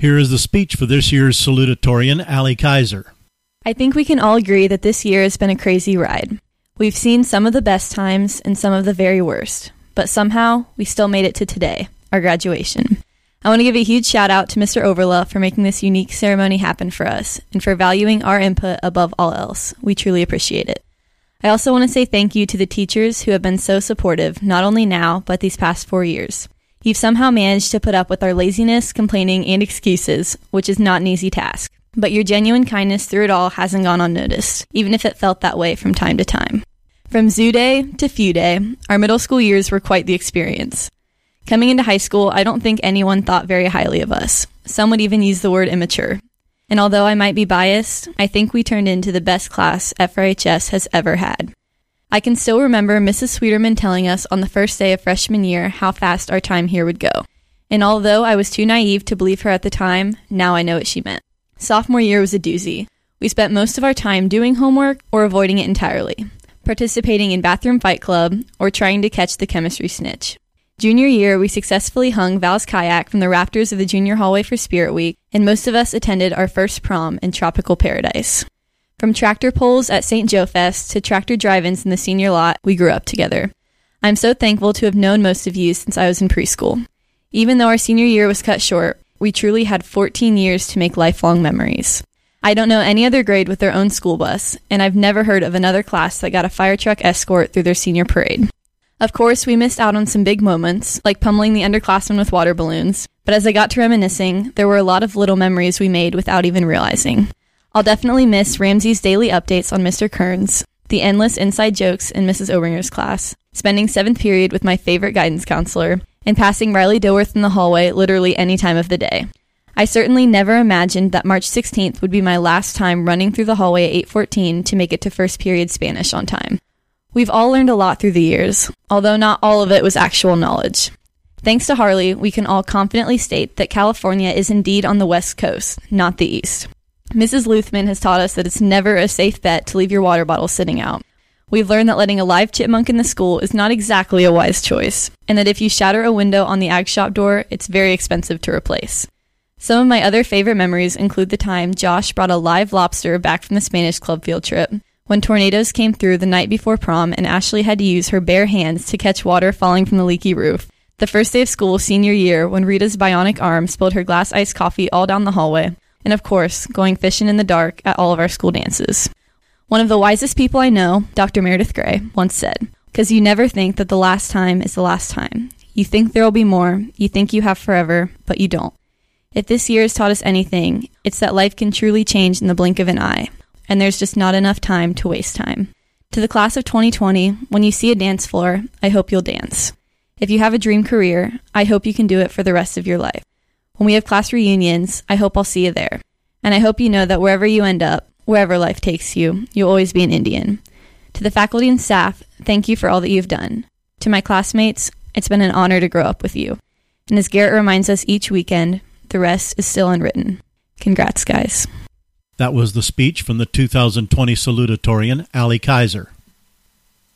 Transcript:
Here is the speech for this year's salutatorian, Allie Kaiser. I think we can all agree that this year has been a crazy ride. We've seen some of the best times and some of the very worst, but somehow we still made it to today, our graduation. I want to give a huge shout out to Mr. Overla for making this unique ceremony happen for us and for valuing our input above all else. We truly appreciate it. I also want to say thank you to the teachers who have been so supportive, not only now, but these past 4 years. You've somehow managed to put up with our laziness, complaining, and excuses, which is not an easy task. But your genuine kindness through it all hasn't gone unnoticed, even if it felt that way from time to time. From Zoo Day to Few Day, our middle school years were quite the experience. Coming into high school, I don't think anyone thought very highly of us. Some would even use the word immature. And although I might be biased, I think we turned into the best class FRHS has ever had. I can still remember Mrs. Sweeterman telling us on the first day of freshman year how fast our time here would go. And although I was too naive to believe her at the time, now I know what she meant. Sophomore year was a doozy. We spent most of our time doing homework or avoiding it entirely, participating in bathroom fight club, or trying to catch the chemistry snitch. Junior year, we successfully hung Val's kayak from the rafters of the junior hallway for Spirit Week, and most of us attended our first prom in tropical paradise. From tractor pulls at St. Joe Fest to tractor drive-ins in the senior lot, we grew up together. I'm so thankful to have known most of you since I was in preschool. Even though our senior year was cut short, we truly had 14 years to make lifelong memories. I don't know any other grade with their own school bus, and I've never heard of another class that got a fire truck escort through their senior parade. Of course, we missed out on some big moments, like pummeling the underclassmen with water balloons, but as I got to reminiscing, there were a lot of little memories we made without even realizing. I'll definitely miss Ramsey's daily updates on Mr. Kearns, the endless inside jokes in Mrs. Obringer's class, spending 7th period with my favorite guidance counselor, and passing Riley Dilworth in the hallway literally any time of the day. I certainly never imagined that March 16th would be my last time running through the hallway at 8:14 to make it to first period Spanish on time. We've all learned a lot through the years, although not all of it was actual knowledge. Thanks to Harley, we can all confidently state that California is indeed on the West Coast, not the East. Mrs. Luthman has taught us that it's never a safe bet to leave your water bottle sitting out. We've learned that letting a live chipmunk in the school is not exactly a wise choice, and that if you shatter a window on the ag shop door, it's very expensive to replace. Some of my other favorite memories include the time Josh brought a live lobster back from the Spanish club field trip, when tornadoes came through the night before prom and Ashley had to use her bare hands to catch water falling from the leaky roof, the first day of school senior year when Rita's bionic arm spilled her glass iced coffee all down the hallway, and of course, going fishing in the dark at all of our school dances. One of the wisest people I know, Dr. Meredith Gray, once said, "'Cause you never think that the last time is the last time. You think there'll be more, you think you have forever, but you don't. If this year has taught us anything, it's that life can truly change in the blink of an eye. And there's just not enough time to waste time. To the class of 2020, when you see a dance floor, I hope you'll dance. If you have a dream career, I hope you can do it for the rest of your life. When we have class reunions, I hope I'll see you there. And I hope you know that wherever you end up, wherever life takes you, you'll always be an Indian. To the faculty and staff, thank you for all that you've done. To my classmates, it's been an honor to grow up with you. And as Garrett reminds us each weekend, the rest is still unwritten. Congrats, guys." That was the speech from the 2020 salutatorian, Allie Kaiser.